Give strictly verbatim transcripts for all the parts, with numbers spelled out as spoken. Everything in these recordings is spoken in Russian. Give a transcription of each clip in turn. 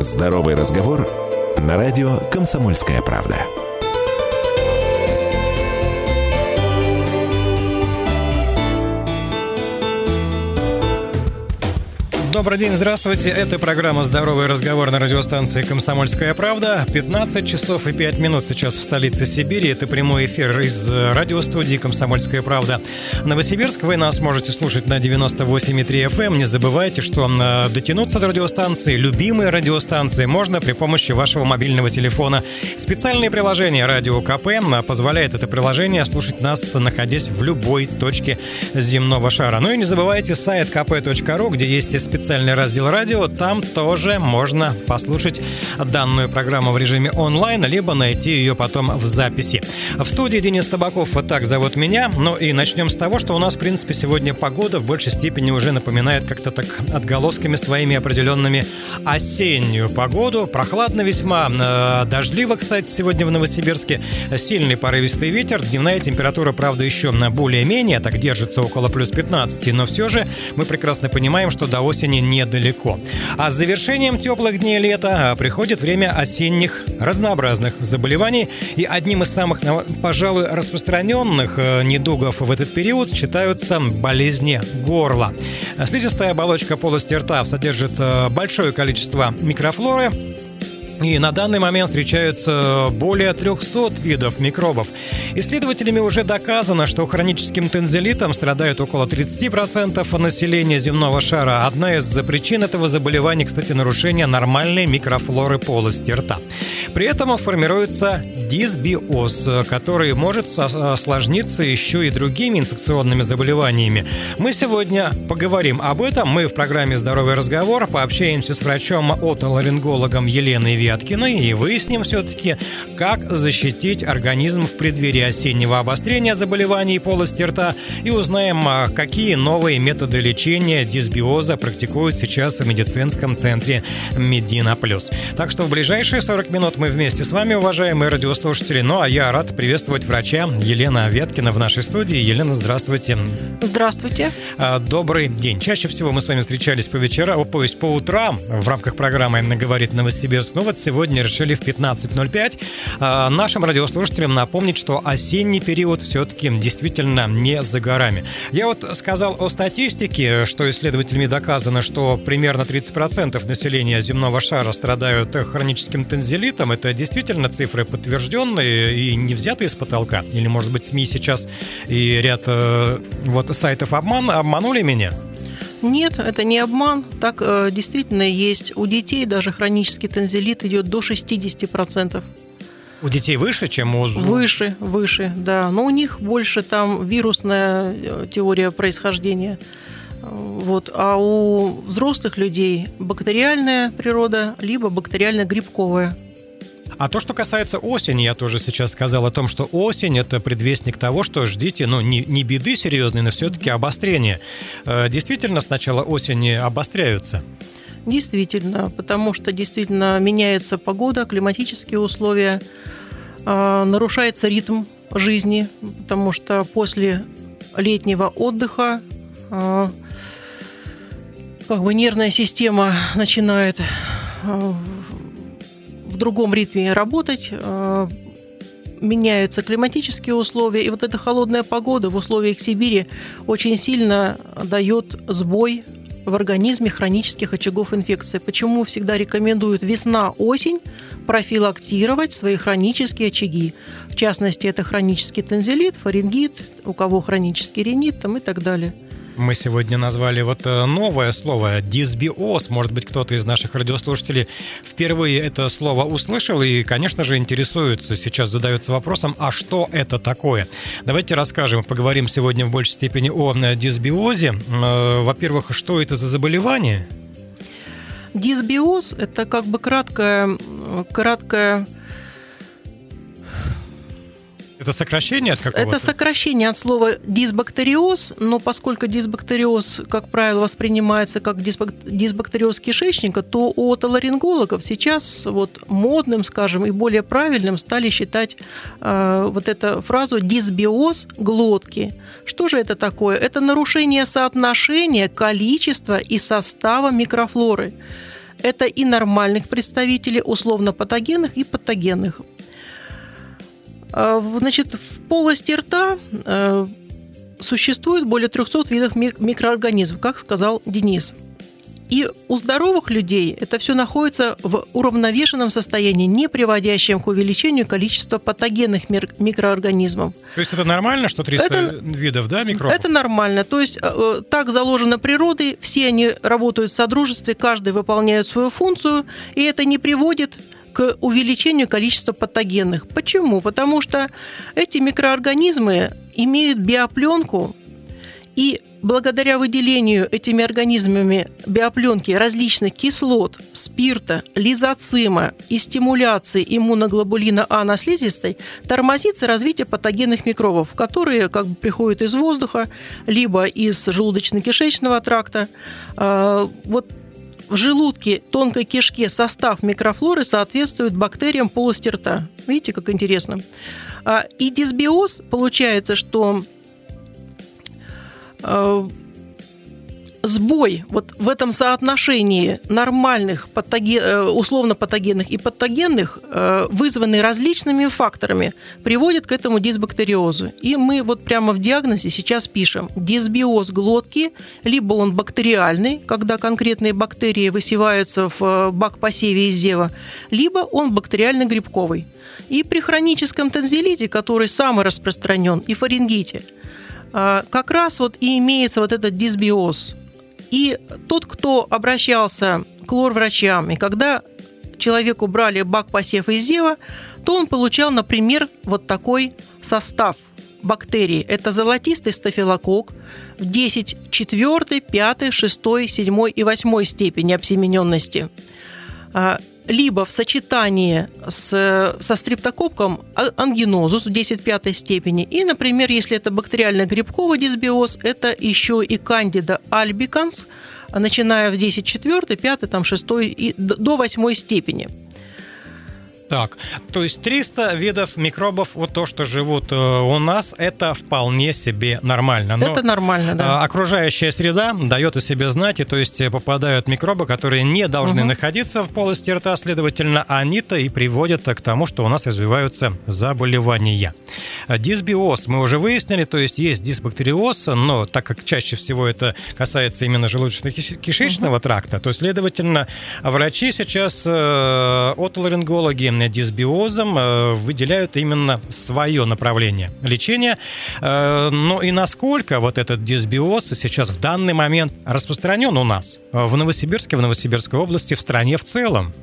Здоровый разговор на радио «Комсомольская правда». Добрый день, здравствуйте. Это программа «Здоровый разговор» на радиостанции «Комсомольская правда». пятнадцать часов и пять минут сейчас в столице Сибири. Это прямой эфир из радиостудии «Комсомольская правда». Новосибирск. Вы нас можете слушать на девяносто восемь и три эф эм. Не забывайте, что дотянуться до радиостанции, любимой радиостанции, можно при помощи вашего мобильного телефона. Специальное приложение «Радио КП» позволяет это приложение слушать нас, находясь в любой точке земного шара. Ну и не забывайте сайт ка пэ точка ру, где есть специальный специальный раздел радио, там тоже можно послушать данную программу в режиме онлайн, либо найти ее потом в записи. В студии Денис Табаков, вот так зовут меня. Ну и начнем с того, что у нас, в принципе, сегодня погода в большей степени уже напоминает как-то так отголосками своими определенными осеннюю погоду. Прохладно весьма, дождливо, кстати, сегодня в Новосибирске. Сильный порывистый ветер, дневная температура, правда, еще более-менее, так держится около плюс пятнадцати, но все же мы прекрасно понимаем, что до осени недалеко. А с завершением теплых дней лета приходит время осенних разнообразных заболеваний. И одним из самых, пожалуй, распространенных недугов в этот период считаются болезни горла. Слизистая оболочка полости рта содержит большое количество микрофлоры. И на данный момент встречаются более трехсот видов микробов. Исследователями уже доказано, что хроническим тонзиллитом страдают около тридцать процентов населения земного шара. Одна из причин этого заболевания, кстати, нарушение нормальной микрофлоры полости рта. При этом формируется дисбиоз, который может осложниться еще и другими инфекционными заболеваниями. Мы сегодня поговорим об этом. Мы в программе «Здоровый разговор» пообщаемся с врачом-отоларингологом Еленой Вяткиной и выясним все-таки, как защитить организм в преддверии осеннего обострения заболеваний полости рта, и узнаем, какие новые методы лечения дисбиоза практикуют сейчас в медицинском центре Медина Плюс. Так что в ближайшие сорок минут мы вместе с вами, уважаемые радиослушатели. Ну а я рад приветствовать врача Елену Вяткину в нашей студии. Елена, здравствуйте. Здравствуйте. Добрый день. Чаще всего мы с вами встречались по вечерам, то есть по утрам в рамках программы «Говорит Новосибирск». Ну вот сегодня решили в пятнадцать ноль пять э, нашим радиослушателям напомнить, что осенний период все-таки действительно не за горами. Я вот сказал о статистике, что исследователями доказано, что примерно тридцать процентов населения земного шара страдают хроническим тонзиллитом. Это действительно цифры подтвержденные и не взятые из потолка? Или, может быть, СМИ сейчас и ряд э, вот, сайтов обман, обманули меня? Нет, это не обман. Так э, действительно есть. У детей даже хронический тонзиллит идет до шестьдесят процентов. У детей выше, чем у... Выше, выше, да. Но у них больше там вирусная теория происхождения. Вот. А у взрослых людей бактериальная природа, либо бактериально-грибковая. А то, что касается осени, я тоже сейчас сказал о том, что осень – это предвестник того, что ждите, ну, не, не беды серьезные, но все-таки обострения. Действительно, с начала осени обостряются? Действительно, потому что действительно меняется погода, климатические условия, нарушается ритм жизни, потому что после летнего отдыха как бы нервная система начинает в другом ритме работать, меняются климатические условия, и вот эта холодная погода в условиях Сибири очень сильно дает сбой в организме хронических очагов инфекции. Почему всегда рекомендуют весна-осень профилактировать свои хронические очаги? В частности, это хронический тонзиллит, фарингит, у кого хронический ринит там, и так далее. Мы сегодня назвали вот новое слово дисбиоз. Может быть, кто-то из наших радиослушателей впервые это слово услышал и, конечно же, интересуется, сейчас задается вопросом, а что это такое? Давайте расскажем, поговорим сегодня в большей степени о дисбиозе. Во-первых, что это за заболевание? Дисбиоз – это как бы краткое, краткое Это сокращение от какого-то? Это сокращение от слова дисбактериоз, но поскольку дисбактериоз, как правило, воспринимается как дисбактериоз кишечника, то у отоларингологов сейчас вот модным, скажем, и более правильным стали считать э, вот эту фразу дисбиоз глотки. Что же это такое? Это нарушение соотношения количества и состава микрофлоры. Это и нормальных представителей, условно-патогенных и патогенных. Значит, в полости рта существует более трехсот видов микроорганизмов, как сказал Денис. И у здоровых людей это все находится в уравновешенном состоянии, не приводящем к увеличению количества патогенных микроорганизмов. То есть это нормально, что триста это, видов, да, микробов? Это нормально. То есть так заложено природой, все они работают в содружестве, каждый выполняет свою функцию, и это не приводит к увеличению количества патогенных. Почему? Потому что эти микроорганизмы имеют биопленку, и благодаря выделению этими организмами биопленки различных кислот, спирта, лизоцима и стимуляции иммуноглобулина А на слизистой тормозится развитие патогенных микробов, которые как бы приходят из воздуха, либо из желудочно-кишечного тракта. Вот в желудке, тонкой кишке состав микрофлоры соответствует бактериям полости рта. Видите, как интересно. И дисбиоз, получается, что сбой вот в этом соотношении нормальных патоген, условно-патогенных и патогенных, вызванный различными факторами, приводит к этому дисбактериозу. И мы вот прямо в диагнозе сейчас пишем дисбиоз глотки, либо он бактериальный, когда конкретные бактерии высеваются в бак посеве из зева, либо он бактериально-грибковый. И при хроническом танзелите, который самый распространен, и фарингите, как раз вот и имеется вот этот дисбиоз. И тот, кто обращался к лор-врачам, и когда человеку брали бак посева из зева, то он получал, например, вот такой состав бактерий. Это золотистый стафилококк в десять, четвёртой, пятой, шестой, седьмой и восьмой степени обсемененности. Либо в сочетании с, со стрептококком ангинозус в десять пятой степени. И, например, если это бактериально-грибковый дисбиоз, это еще и кандида альбиканс, начиная в десять четвёртой, пятой, там, шестой и до восьмой степени. Так, то есть триста видов микробов, вот то, что живут у нас, это вполне себе нормально. Но это нормально, да. Окружающая среда дает о себе знать, и то есть попадают микробы, которые не должны угу. находиться в полости рта, следовательно, они-то и приводят к тому, что у нас развиваются заболевания. Дисбиоз мы уже выяснили, то есть есть дисбактериоз, но так как чаще всего это касается именно желудочно-кишечного угу. тракта, то, следовательно, врачи сейчас, отоларингологи, дисбиозом выделяют именно свое направление лечения. Ну и насколько вот этот дисбиоз сейчас в данный момент распространен у нас в Новосибирске, в Новосибирской области, в стране в целом?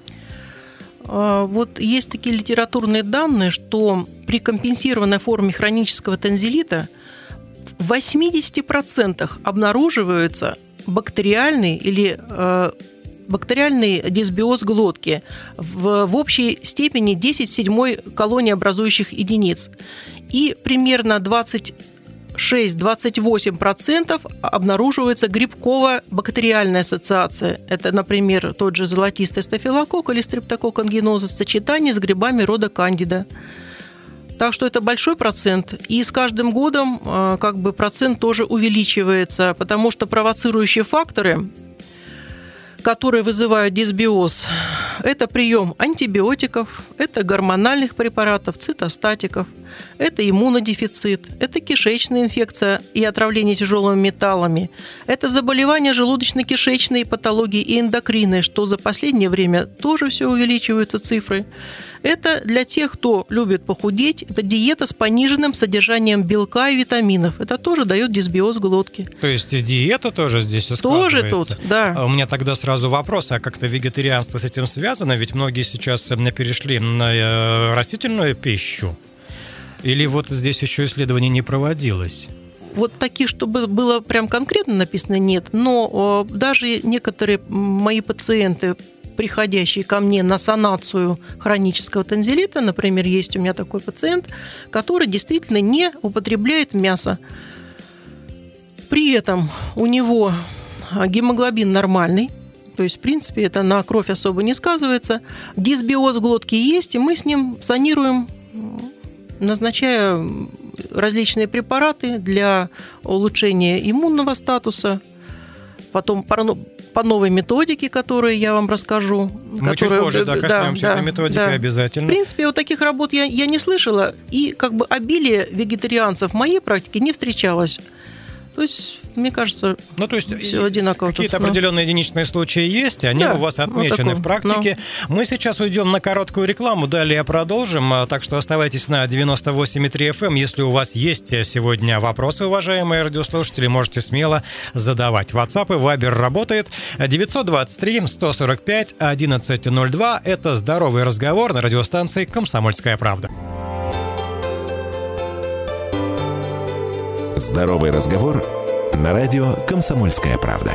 Вот есть такие литературные данные, что при компенсированной форме хронического танзелита в восемьдесят процентов обнаруживаются бактериальный или бактериальный дисбиоз глотки в, в общей степени десять в седьмой колонии образующих единиц. И примерно двадцать шесть - двадцать восемь процентов обнаруживается грибково-бактериальная ассоциация. Это, например, тот же золотистый стафилококк или стрептококк ангинозус в сочетании с грибами рода кандида. Так что это большой процент. И с каждым годом как бы процент тоже увеличивается, потому что провоцирующие факторы, которые вызывают дисбиоз, это прием антибиотиков, это гормональных препаратов, цитостатиков, это иммунодефицит, это кишечная инфекция и отравление тяжелыми металлами, это заболевания желудочно-кишечной патологии и эндокринной, что за последнее время тоже все увеличиваются цифры. Это для тех, кто любит похудеть, это диета с пониженным содержанием белка и витаминов. Это тоже дает дисбиоз глотки. То есть диета тоже здесь складывается? Тоже тут, да. У меня тогда сразу вопрос, а как-то вегетарианство с этим связано? Ведь многие сейчас перешли на растительную пищу. Или вот здесь еще исследование не проводилось? Вот таких, чтобы было прям конкретно написано, нет. Но даже некоторые мои пациенты, приходящие ко мне на санацию хронического танзелита, например, есть у меня такой пациент, который действительно не употребляет мясо. При этом у него гемоглобин нормальный, то есть, в принципе, это на кровь особо не сказывается. Дисбиоз глотки есть, и мы с ним санируем, назначая различные препараты для улучшения иммунного статуса. потом по, по новой методике, которую я вам расскажу. Мы чуть позже да, коснемся да, этой методики да. обязательно. В принципе, вот таких работ я, я не слышала, и как бы обилие вегетарианцев в моей практике не встречалось. То есть, мне кажется, ну, то есть все одинаково. Какие-то тут, определенные но... единичные случаи есть, они да, у вас отмечены вот в практике. Но... Мы сейчас уйдем на короткую рекламу, далее продолжим, так что оставайтесь на девяносто восемь и три эф эм. Если у вас есть сегодня вопросы, уважаемые радиослушатели, можете смело задавать. WhatsApp и Viber работает. девятьсот двадцать три сто сорок пять одиннадцать ноль два. Это «Здоровый разговор» на радиостанции «Комсомольская правда». Здоровый разговор на радио «Комсомольская правда».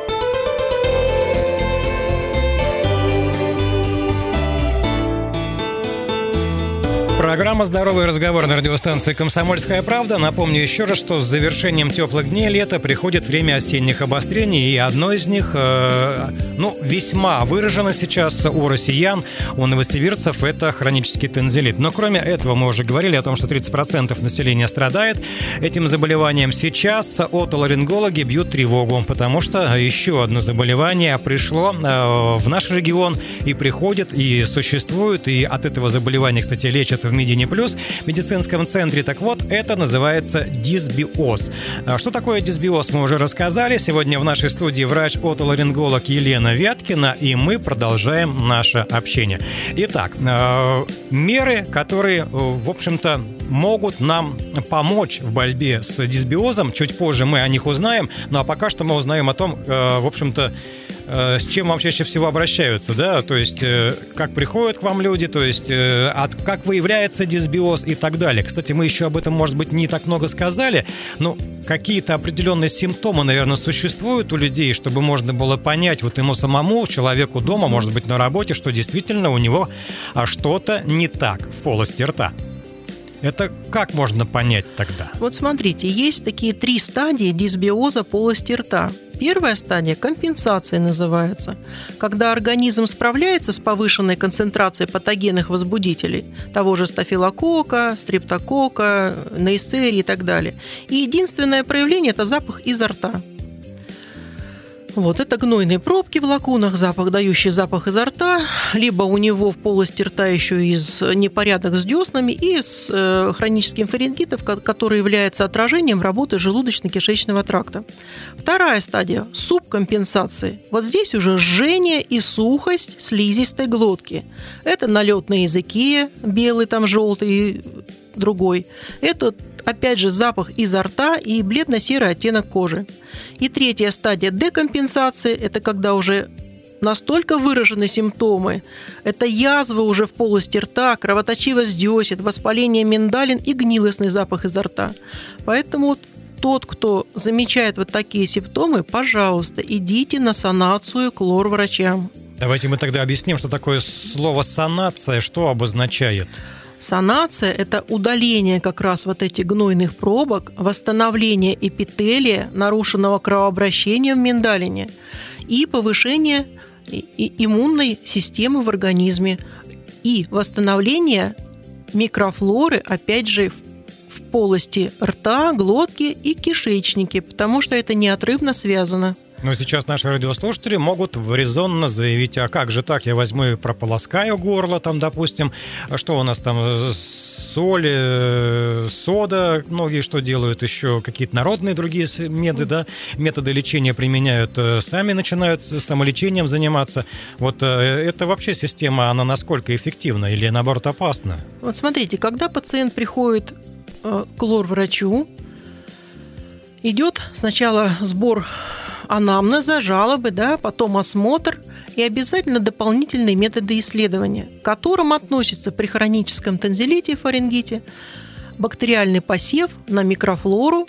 Программа «Здоровый разговор» на радиостанции «Комсомольская правда». Напомню еще раз, что с завершением теплых дней лета приходит время осенних обострений, и одно из них, э, ну, весьма выражено сейчас у россиян, у новосибирцев, это хронический тонзиллит. Но кроме этого, мы уже говорили о том, что тридцать процентов населения страдает этим заболеванием. Сейчас отоларингологи бьют тревогу, потому что еще одно заболевание пришло э, в наш регион и приходит, и существует, и от этого заболевания, кстати, лечат в Медине Плюс, в медицинском центре. Так вот, это называется дисбиоз. Что такое дисбиоз, мы уже рассказали. Сегодня в нашей студии врач-отоларинголог Елена Вяткина, и мы продолжаем наше общение. Итак, меры, которые, в общем-то, могут нам помочь в борьбе с дисбиозом. Чуть позже мы о них узнаем. Ну а пока что мы узнаем о том, в общем-то, с чем вам чаще всего обращаются, да, то есть как приходят к вам люди, то есть от, как выявляется дисбиоз и так далее. Кстати, мы еще об этом, может быть, не так много сказали, но какие-то определенные симптомы, наверное, существуют у людей, чтобы можно было понять вот ему самому, человеку дома, может быть, на работе, что действительно у него что-то не так в полости рта. Это как можно понять тогда? Вот смотрите, есть такие три стадии дисбиоза полости рта. Первая стадия – компенсация называется, когда организм справляется с повышенной концентрацией патогенных возбудителей, того же стафилококка, стрептококка, нейсерии и так далее. И единственное проявление – это запах изо рта. Вот, это гнойные пробки в лакунах, запах, дающий запах изо рта, либо у него в полости рта еще из непорядок с деснами и с э, хроническим фарингитом, который является отражением работы желудочно-кишечного тракта. Вторая стадия – субкомпенсации. Вот здесь уже жжение и сухость слизистой глотки. Это налет на языке, белый, там желтый, другой. Это, опять же, запах изо рта и бледно-серый оттенок кожи. И третья стадия декомпенсации – это когда уже настолько выражены симптомы. Это язвы уже в полости рта, кровоточивость десен, воспаление миндалин и гнилостный запах изо рта. Поэтому вот тот, кто замечает вот такие симптомы, пожалуйста, идите на санацию к лор-врачам. Давайте мы тогда объясним, что такое слово «санация», что обозначает. Санация – это удаление как раз вот этих гнойных пробок, восстановление эпителия, нарушенного кровообращения в миндалине и повышение иммунной системы в организме и восстановление микрофлоры, опять же, в полости рта, глотки и кишечнике, потому что это неотрывно связано. Но сейчас наши радиослушатели могут резонно заявить, а как же так, я возьму и прополоскаю горло, там, допустим, что у нас там, соль, сода, многие что делают, еще какие-то народные другие методы, да, методы лечения применяют, сами начинают самолечением заниматься. Вот это вообще система, она насколько эффективна или, наоборот, опасна? Вот смотрите, когда пациент приходит к лор-врачу, идет сначала сбор анамнеза, жалобы, да, потом осмотр и обязательно дополнительные методы исследования, к которым относятся при хроническом тонзиллите и фарингите бактериальный посев на микрофлору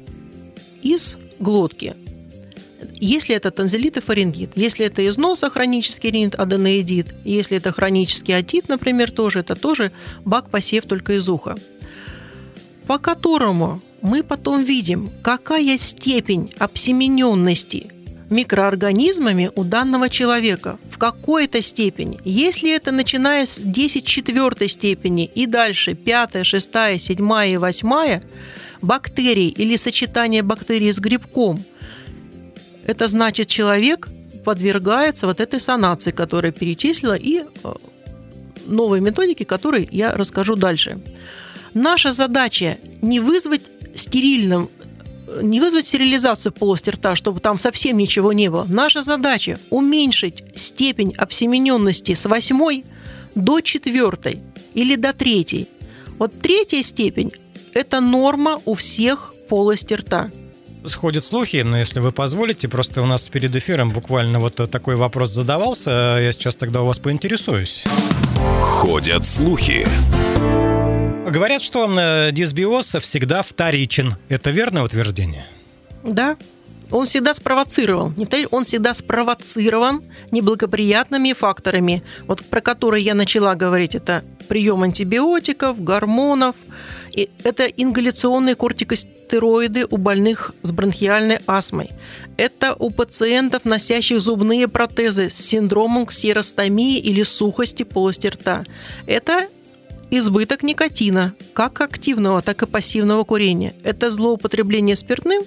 из глотки. Если это тонзиллит и фарингит, если это из носа хронический ринит, аденоидит, если это хронический отит, например, тоже, это тоже бак-посев только из уха, по которому мы потом видим, какая степень обсемененности микроорганизмами у данного человека, в какой-то степени. Если это начиная с десять четвертой степени и дальше пятая, шестая, седьмая и восьмая бактерий или сочетание бактерий с грибком это значит, человек подвергается вот этой санации, которую я перечислила, и новой методике, которой я расскажу дальше. Наша задача не вызвать стерильным, не вызвать стерилизацию полости рта, чтобы там совсем ничего не было. Наша задача уменьшить степень обсемененности с восьмой до четвертой или до третьей. Вот третья степень – это норма у всех полости рта. Сходят слухи, но если вы позволите, просто у нас перед эфиром буквально вот такой вопрос задавался, я сейчас тогда у вас поинтересуюсь. Ходят слухи. Говорят, что дисбиоз всегда вторичен. Это верное утверждение? Да. Он всегда спровоцирован. Он всегда спровоцирован неблагоприятными факторами, вот про которые я начала говорить. Это прием антибиотиков, гормонов. И это ингаляционные кортикостероиды у больных с бронхиальной астмой. Это у пациентов, носящих зубные протезы с синдромом ксеростомии или сухости полости рта. Это избыток никотина, как активного, так и пассивного курения. Это злоупотребление спиртным.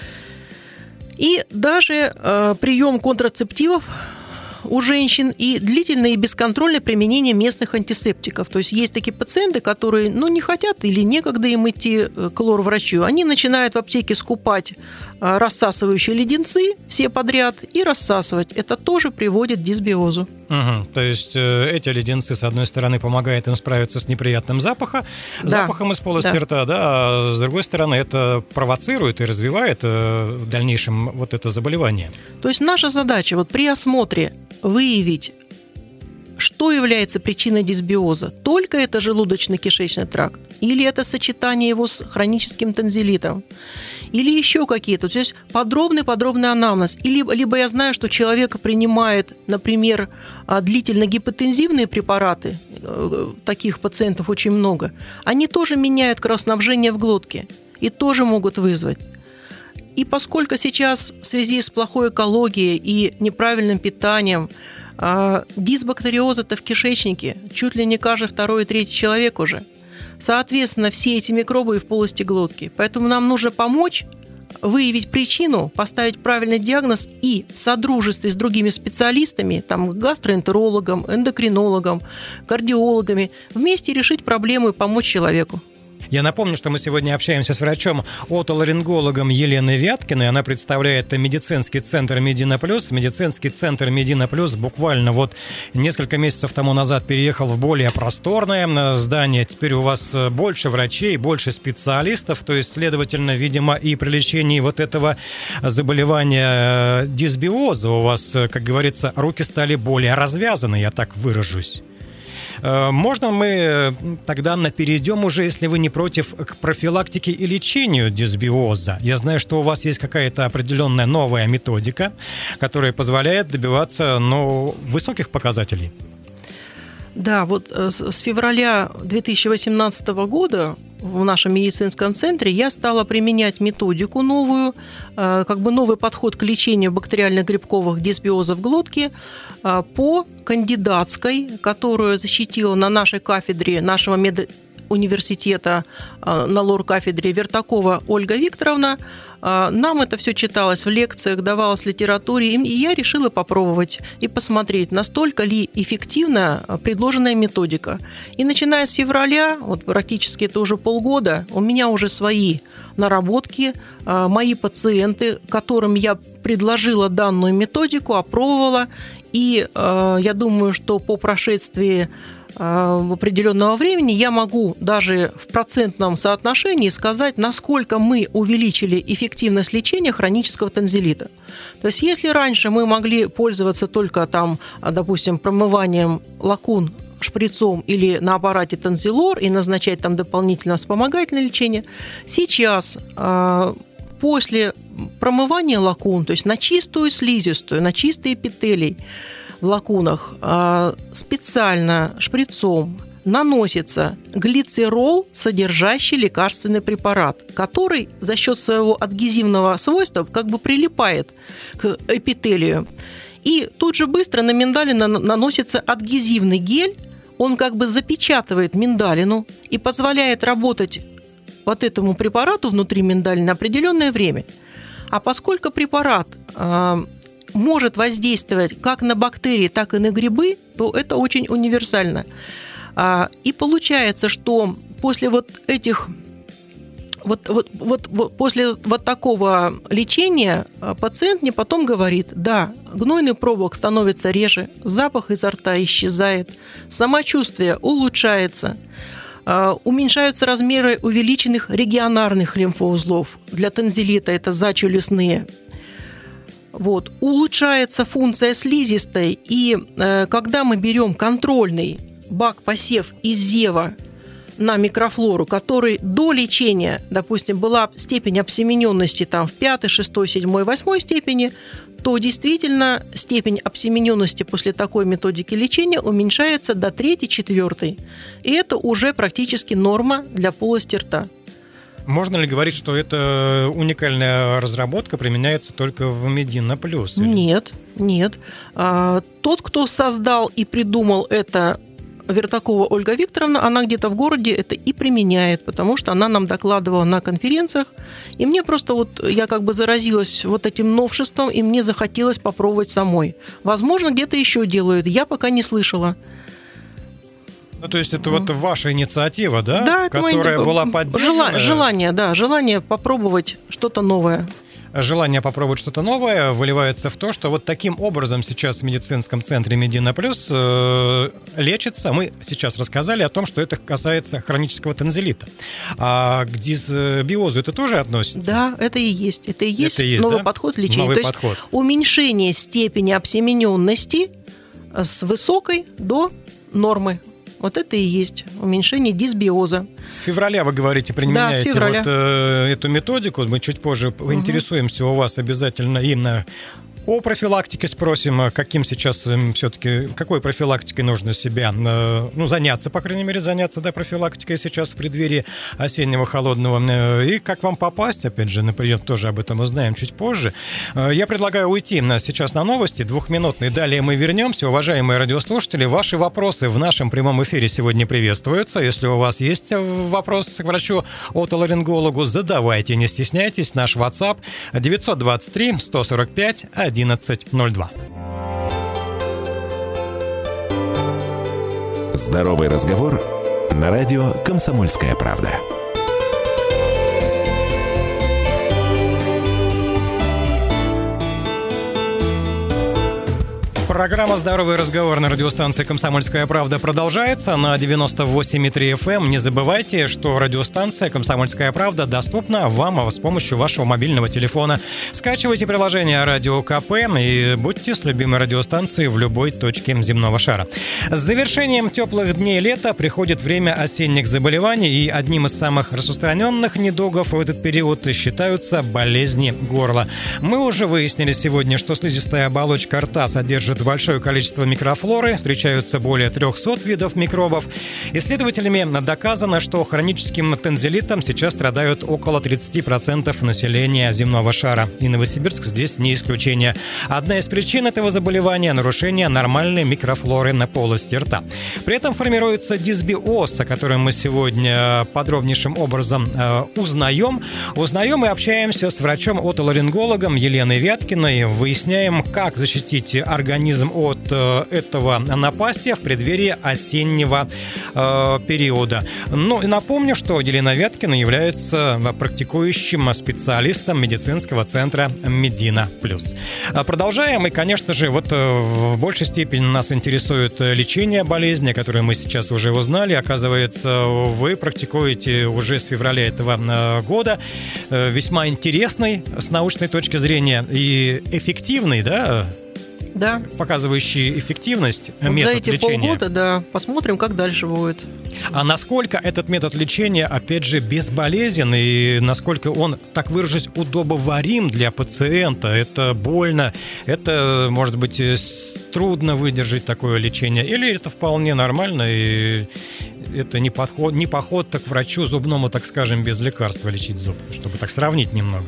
И даже э, прием контрацептивов у женщин и длительное и бесконтрольное применение местных антисептиков. То есть есть такие пациенты, которые ну, не хотят или некогда им идти к лор-врачу. Они начинают в аптеке скупать рассасывающие леденцы все подряд и рассасывать. Это тоже приводит к дисбиозу. Угу. То есть э, эти леденцы, с одной стороны, помогают им справиться с неприятным запахом, да. запахом из полости да. рта, да, а с другой стороны, это провоцирует и развивает э, в дальнейшем вот это заболевание. То есть наша задача вот при осмотре выявить, что является причиной дисбиоза. Только это желудочно-кишечный тракт, или это сочетание его с хроническим танзелитом, или еще какие-то. То есть подробный-подробный анамнез. Или, либо я знаю, что человек принимает, например, длительно гипотензивные препараты, таких пациентов очень много, они тоже меняют кровоснабжение в глотке и тоже могут вызвать. И поскольку сейчас в связи с плохой экологией и неправильным питанием дисбактериоз-то в кишечнике чуть ли не каждый второй и третий человек уже, соответственно, все эти микробы и в полости глотки. Поэтому нам нужно помочь выявить причину, поставить правильный диагноз и в содружестве с другими специалистами, там, гастроэнтерологом, эндокринологом, кардиологами, вместе решить проблему и помочь человеку. Я напомню, что мы сегодня общаемся с врачом-отоларингологом Еленой Вяткиной. Она представляет медицинский центр «Медина Плюс». Медицинский центр «Медина Плюс» буквально вот несколько месяцев тому назад переехал в более просторное здание. Теперь у вас больше врачей, больше специалистов. То есть, следовательно, видимо, и при лечении вот этого заболевания дисбиоза у вас, как говорится, руки стали более развязаны, я так выражусь. Можно мы тогда перейдем уже, если вы не против, к профилактике и лечению дисбиоза? Я знаю, что у вас есть какая-то определенная новая методика, которая позволяет добиваться ну, высоких показателей. Да, вот с февраля две тысячи восемнадцатого года в нашем медицинском центре я стала применять методику новую, как бы новый подход к лечению бактериальных грибковых дисбиозов глотки по кандидатской, которую защитила на нашей кафедре нашего медуниверситета, на лор-кафедре Вертакова Ольга Викторовна. Нам это все читалось в лекциях, давалось в литературе, и я решила попробовать и посмотреть, настолько ли эффективна предложенная методика. И начиная с февраля, вот практически это уже полгода, у меня уже свои наработки, мои пациенты, которым я предложила данную методику, опробовала, и я думаю, что по прошествии определенного времени я могу даже в процентном соотношении сказать, насколько мы увеличили эффективность лечения хронического танзелита. То есть если раньше мы могли пользоваться только там, допустим, промыванием лакун шприцом или на аппарате танзилор и назначать там дополнительно вспомогательное лечение, сейчас после промывания лакун, то есть на чистую слизистую, на чистый эпителий, в лакунах специально шприцом наносится глицерол, содержащий лекарственный препарат, который за счет своего адгезивного свойства как бы прилипает к эпителию. И тут же быстро на миндалину наносится адгезивный гель, он как бы запечатывает миндалину и позволяет работать вот этому препарату внутри миндалины определенное время. А поскольку препарат может воздействовать как на бактерии, так и на грибы, то это очень универсально. И получается, что после вот этих вот, вот, вот, вот после вот такого лечения пациент мне потом говорит: да, гнойный пробок становится реже, запах изо рта исчезает, самочувствие улучшается, уменьшаются размеры увеличенных регионарных лимфоузлов. Для тонзиллита это зачелюстные. Вот. Улучшается функция слизистой, и э, когда мы берем контрольный бак-посев из зева на микрофлору, который до лечения, допустим, была степень обсемененности там, в пятой, шестой, седьмой, восьмой степени, то действительно степень обсемененности после такой методики лечения уменьшается до третьей, четвертой. И это уже практически норма для полости рта. Можно ли говорить, что эта уникальная разработка применяется только в Медина Плюс? Или? Нет, нет. А, тот, кто создал и придумал это, Вертакова Ольга Викторовна, она где-то в городе это и применяет, потому что она нам докладывала на конференциях. И мне просто вот, я как бы заразилась вот этим новшеством, и мне захотелось попробовать самой. Возможно, где-то еще делают, я пока не слышала. Ну, то есть это вот ваша инициатива, да? Да, которая моя... была поддержана? Желание, да, желание попробовать что-то новое. Желание попробовать что-то новое выливается в то, что вот таким образом сейчас в медицинском центре Медина Плюс э, лечится. Мы сейчас рассказали о том, что это касается хронического тонзиллита. А к дисбиозу это тоже относится? Да, это и есть. Это и есть, это и есть новый да? подход лечения. Новый то подход. есть уменьшение степени обсемененности с высокой до нормы. Вот это и есть уменьшение дисбиоза. С февраля, вы говорите, применяете да, вот э, эту методику. Мы чуть позже угу. поинтересуемся у вас обязательно именно о профилактике спросим, каким сейчас все-таки, какой профилактикой нужно себя, ну, заняться, по крайней мере, заняться, да, профилактикой сейчас в преддверии осеннего холодного. И как вам попасть, опять же, на прием, тоже об этом узнаем чуть позже. Я предлагаю уйти сейчас на новости, двухминутные, далее мы вернемся. Уважаемые радиослушатели, ваши вопросы в нашем прямом эфире сегодня приветствуются. Если у вас есть вопрос к врачу-отоларингологу, задавайте, не стесняйтесь. Наш WhatsApp девятьсот двадцать три сто сорок пять одиннадцать ноль два. Здоровый разговор на радио «Комсомольская правда». Программа «Здоровый разговор» на радиостанции «Комсомольская правда» продолжается на девяносто восемь и три эф эм. Не забывайте, что радиостанция «Комсомольская правда» доступна вам с помощью вашего мобильного телефона. Скачивайте приложение «Радио КП» и будьте с любимой радиостанцией в любой точке земного шара. С завершением теплых дней лета приходит время осенних заболеваний, и одним из самых распространенных недугов в этот период считаются болезни горла. Мы уже выяснили сегодня, что слизистая оболочка рта содержит большое количество микрофлоры, встречаются более трехсот видов микробов. Исследователями доказано, что хроническим тонзиллитом сейчас страдают около тридцать процентов населения земного шара. И Новосибирск здесь не исключение. Одна из причин этого заболевания – нарушение нормальной микрофлоры на полости рта. При этом формируется дисбиоз, о котором мы сегодня подробнейшим образом э, узнаем. Узнаем и общаемся с врачом-отоларингологом Еленой Вяткиной. Выясняем, как защитить организм от э, этого напастия в преддверии осеннего э, периода. Ну и напомню, что Елена Вяткина является практикующим специалистом медицинского центра Медина Плюс. Продолжаем. И, конечно же, вот в большей степени нас интересует лечение болезни, которое мы сейчас уже узнали. Оказывается, вы практикуете уже с февраля этого года. Весьма интересный с научной точки зрения и эффективный, да? Да. Показывающий эффективность вот метод за эти лечения. полгода, да, посмотрим, как дальше будет. А насколько этот метод лечения, опять же, безболезнен, и насколько он, так выражусь, удобоварим для пациента? Это больно, это, может быть, трудно выдержать такое лечение, или это вполне нормально, и это не, подход, не поход так к врачу зубному, так скажем, без лекарства лечить зуб, чтобы так сравнить немного?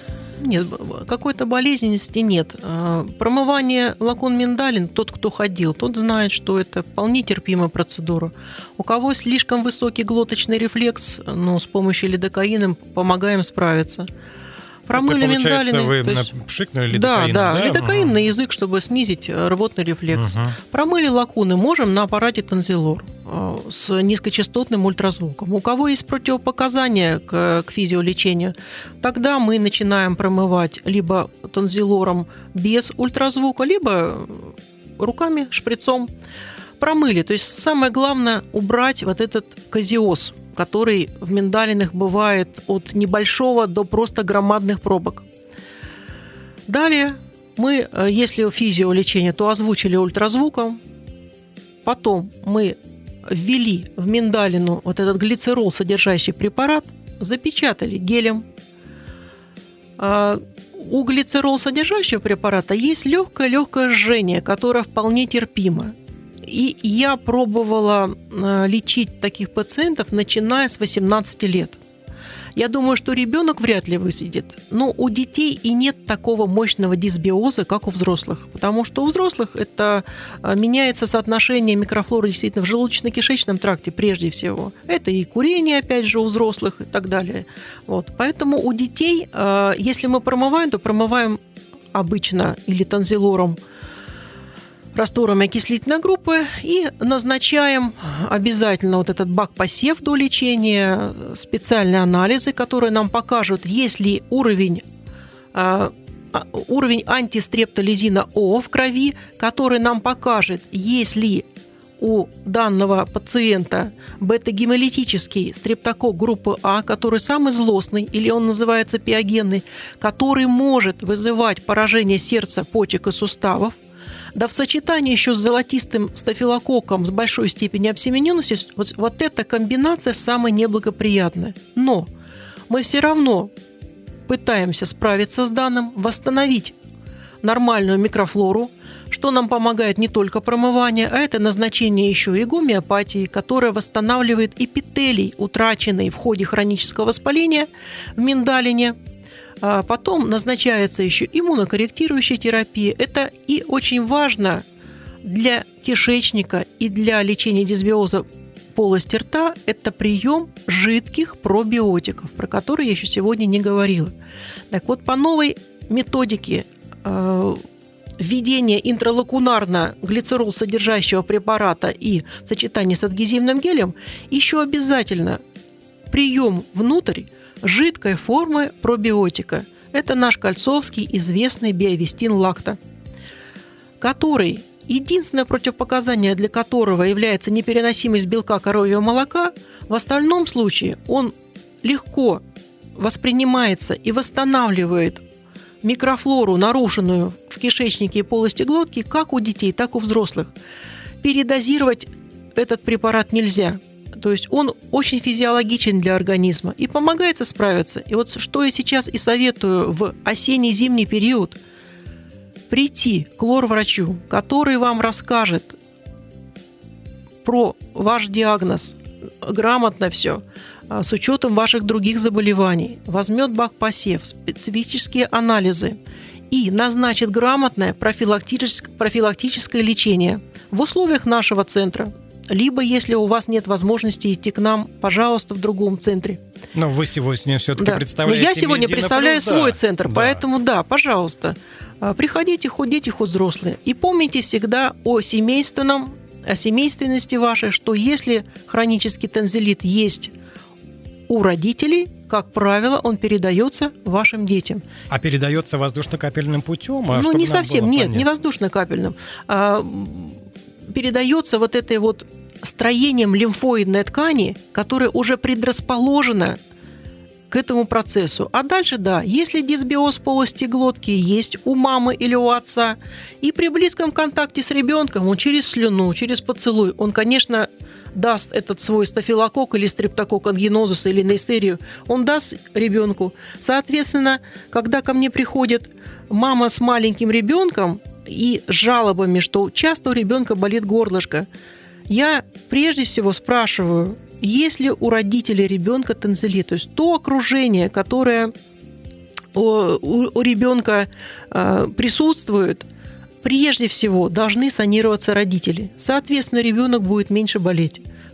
Нет, какой-то болезненности нет. Промывание лакон миндалин, тот, кто ходил, тот знает, что это вполне терпимая процедура. У кого слишком высокий глоточный рефлекс, ну, с помощью лидокаина помогаем справиться. Промыли это, миндалины. Вы есть... пшикнули Да, лидокаин, да, да? лидокаин угу. на язык, чтобы снизить рвотный рефлекс. Угу. Промыли лакуны можем на аппарате Тонзилор с низкочастотным ультразвуком. У кого есть противопоказания к, к физиолечению, тогда мы начинаем промывать либо Тонзилором без ультразвука, либо руками, шприцом. Промыли. То есть самое главное убрать вот этот казиоз, который в миндалинах бывает от небольшого до просто громадных пробок. Далее мы, если физиолечение, то озвучили ультразвуком. Потом мы ввели в миндалину вот этот глицерол, содержащий препарат, запечатали гелем. У глицерол, содержащего препарата, есть легкое-легкое жжение, которое вполне терпимо. И я пробовала лечить таких пациентов, начиная с восемнадцати лет. Я думаю, что ребенок вряд ли высидит, но у детей и нет такого мощного дисбиоза, как у взрослых, потому что у взрослых это меняется соотношение микрофлоры действительно в желудочно-кишечном тракте прежде всего. Это и курение, опять же, у взрослых и так далее. Вот. Поэтому у детей, если мы промываем, то промываем обычно или Тонзилором, раствором окислительной группы и назначаем обязательно вот этот бак-посев до лечения, специальные анализы, которые нам покажут, есть ли уровень, э, уровень антистрептолизина О в крови, который нам покажет, есть ли у данного пациента бета-гемолитический стрептокок группы А, который самый злостный, или он называется пиогенный, который может вызывать поражение сердца, почек и суставов. Да в сочетании еще с золотистым стафилококком с большой степенью обсемененности, вот, вот эта комбинация самая неблагоприятная. Но мы все равно пытаемся справиться с данным, восстановить нормальную микрофлору, что нам помогает не только промывание, а это назначение еще и гомеопатии, которая восстанавливает эпителий, утраченный в ходе хронического воспаления в миндалине. Потом назначается еще иммунокорректирующая терапия. Это и очень важно для кишечника и для лечения дисбиоза полости рта. Это прием жидких пробиотиков, про которые я еще сегодня не говорила. Так вот, по новой методике э, введения интралакунарно глицерол содержащего препарата и в сочетании с адгезивным гелем еще обязательно прием внутрь жидкой формы пробиотика. Это наш кальцовский известный биовестин лакта, который, единственное противопоказание для которого является непереносимость белка коровьего молока, в остальном случае он легко воспринимается и восстанавливает микрофлору, нарушенную в кишечнике и полости глотки, как у детей, так и у взрослых. Передозировать этот препарат нельзя. То есть он очень физиологичен для организма и помогает справиться. И вот что я сейчас и советую в осенне-зимний период: прийти к лор-врачу, который вам расскажет про ваш диагноз, грамотно все, с учетом ваших других заболеваний, возьмет бак-посев, специфические анализы и назначит грамотное профилактическое, профилактическое лечение в условиях нашего центра. Либо, если у вас нет возможности идти к нам, пожалуйста, в другом центре. Но вы сегодня все-таки да. представляете Но я сегодня представляю плюс, свой да. центр, да. поэтому да, пожалуйста, приходите, хоть дети, хоть взрослые. И помните всегда о семейственном, о семейственности вашей, что если хронический тонзиллит есть у родителей, как правило, он передается вашим детям. А передается воздушно-капельным путем? А ну, не совсем, нет, понятно. не воздушно-капельным. А, передается вот этой вот строением лимфоидной ткани, которая уже предрасположена к этому процессу. А дальше, да, если дисбиоз полости глотки есть у мамы или у отца, и при близком контакте с ребенком, он через слюну, через поцелуй, он, конечно, даст этот свой стафилококк или стрептококк ангинозус или нейсерию, он даст ребенку. Соответственно, когда ко мне приходит мама с маленьким ребенком и с жалобами, что часто у ребенка болит горлышко, я прежде всего спрашиваю, есть ли у родителей ребенка тонзиллит, то есть то окружение, которое у, у, у ребенка э, присутствует, прежде всего должны санироваться родители. Соответственно, ребенок будет меньше болеть.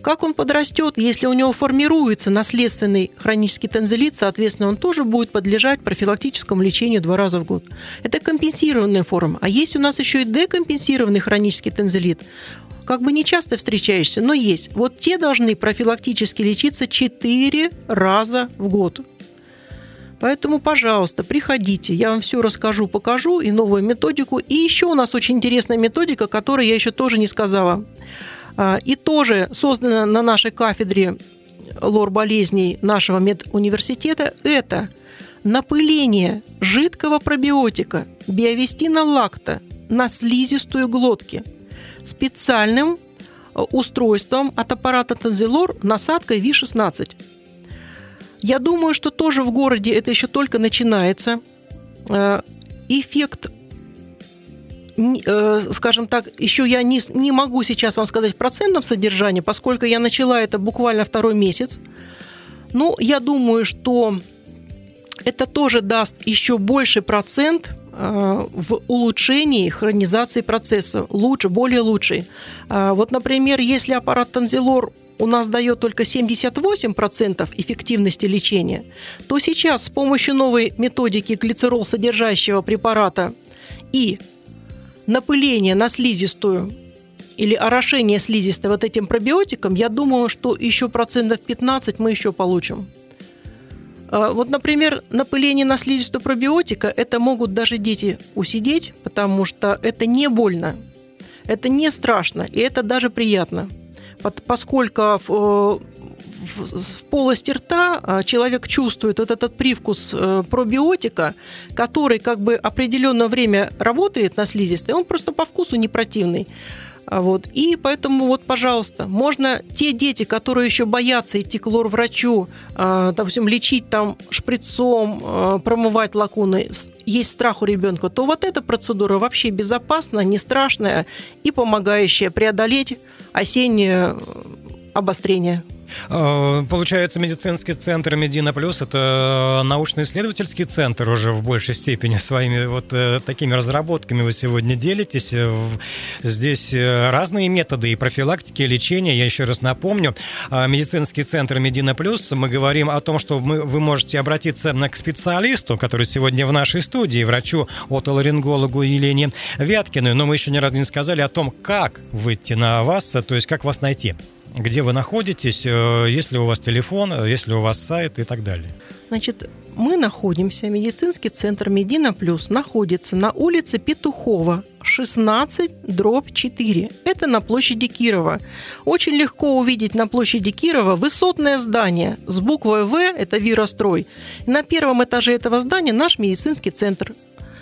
Как он подрастет, если у него формируется наследственный хронический танзелит, соответственно, он тоже будет подлежать профилактическому лечению два раза в год. Это компенсированная форма. А есть у нас еще и декомпенсированный хронический танзелит. Как бы не часто встречаешься, но есть. Вот те должны профилактически лечиться четыре раза в год. Поэтому, пожалуйста, приходите, я вам все расскажу, покажу, и новую методику. И еще у нас очень интересная методика, которую я еще тоже не сказала. И тоже создана на нашей кафедре лор-болезней нашего медуниверситета. Это напыление жидкого пробиотика биовестина лакта на слизистую глотки специальным устройством от аппарата Танзелор насадкой ви шестнадцать. Я думаю, что тоже в городе это еще только начинается. Эффект, скажем так, еще я не, не могу сейчас вам сказать в процентном содержании, поскольку я начала это буквально второй месяц. Но я думаю, что это тоже даст еще больший процент в улучшении хронизации процесса. Лучше, более лучший. Вот, например, если аппарат Танзелор у нас дает только семьдесят восемь процентов эффективности лечения, то сейчас с помощью новой методики глицерол содержащего препарата и напыления на слизистую или орошение слизистой вот этим пробиотиком, я думаю, что еще процентов пятнадцать мы еще получим. Вот, например, напыление на слизистую пробиотика, это могут даже дети усидеть, потому что это не больно, это не страшно, и это даже приятно. Поскольку в, в, в полости рта человек чувствует вот этот привкус пробиотика, который как бы определенное время работает на слизистой, он просто по вкусу не противный. Вот. И поэтому, вот, пожалуйста, можно те дети, которые еще боятся идти к лор-врачу, э, допустим, лечить там шприцом, э, промывать лакуны, есть страх у ребенка, то вот эта процедура вообще безопасна, не страшная и помогающая преодолеть осеннее обострение. Получается, медицинский центр Медина Плюс – это научно-исследовательский центр уже в большей степени. Своими вот такими разработками вы сегодня делитесь. Здесь разные методы и профилактики, и лечения. Я еще раз напомню, медицинский центр Медина Плюс. Мы говорим о том, что мы, вы можете обратиться к специалисту, который сегодня в нашей студии, врачу-отоларингологу Елене Вяткиной. Но мы еще ни разу не сказали о том, как выйти на вас, то есть как вас найти. Где вы находитесь, есть ли у вас телефон, есть ли у вас сайт и так далее? Значит, мы находимся, медицинский центр Медина Плюс находится на улице Петухова, шестнадцать, дробь четыре. Это на площади Кирова. Очень легко увидеть на площади Кирова высотное здание с буквой «В», это Вирострой. На первом этаже этого здания наш медицинский центр.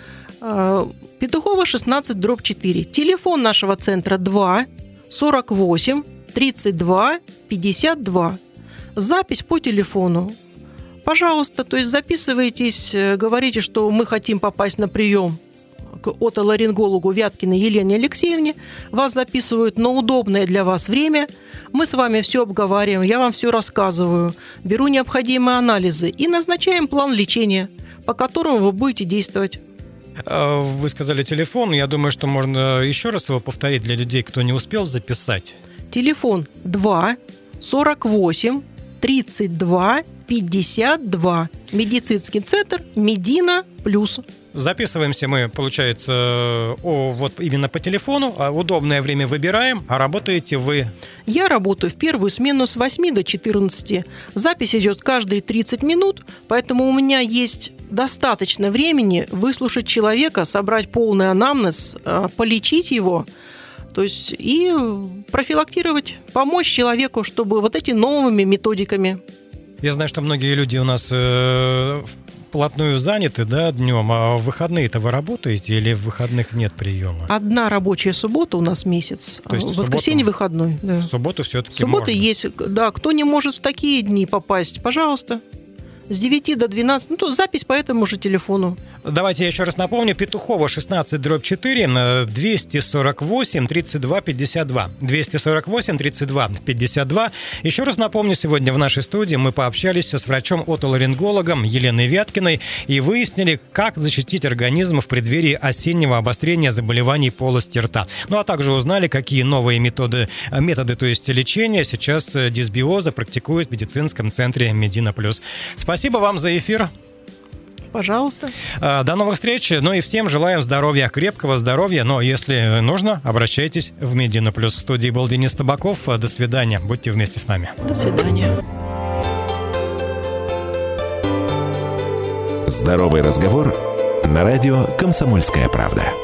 Петухова, шестнадцать, дробь четыре. Телефон нашего центра два сорок восемь тридцать два пятьдесят два. Запись по телефону. Пожалуйста, то есть записывайтесь, говорите, что мы хотим попасть на прием к отоларингологу Вяткиной Елене Алексеевне. Вас записывают на удобное для вас время. Мы с вами все обговариваем, я вам все рассказываю, беру необходимые анализы и назначаем план лечения, по которому вы будете действовать. Вы сказали телефон, я думаю, что можно еще раз его повторить для людей, кто не успел записать. Телефон два сорок восемь тридцать два пятьдесят два. Медицинский центр Медина Плюс. Записываемся мы, получается, о, вот именно по телефону, а удобное время выбираем, а работаете вы? Я работаю в первую смену с восьми до четырнадцати. Запись идет каждые тридцать минут, поэтому у меня есть достаточно времени выслушать человека, собрать полный анамнез, полечить его, то есть и профилактировать, помочь человеку, чтобы вот эти новыми методиками. Я знаю, что многие люди у нас э, вплотную заняты, да, днем, а в выходные-то вы работаете или в выходных нет приема? Одна рабочая суббота у нас месяц, то есть в воскресенье субботу, выходной. Да. В субботу все-таки Суббота можно. есть, да, кто не может в такие дни попасть, пожалуйста. С девяти до двенадцати, ну, то запись по этому же телефону. Давайте я еще раз напомню. Петухова, шестнадцать, дробь четыре, двести сорок восемь тридцать два пятьдесят два. двести сорок восемь тридцать два пятьдесят два. Еще раз напомню, сегодня в нашей студии мы пообщались с врачом-отоларингологом Еленой Вяткиной и выяснили, как защитить организм в преддверии осеннего обострения заболеваний полости рта. Ну, а также узнали, какие новые методы, методы то есть лечения сейчас дисбиоза практикуют в медицинском центре Медина Плюс. Спасибо вам за эфир. Пожалуйста. До новых встреч. Ну и всем желаем здоровья, крепкого здоровья. Но если нужно, обращайтесь в Медина Плюс. В студии был Денис Табаков. До свидания. Будьте вместе с нами. До свидания. Здоровый разговор на радио «Комсомольская правда».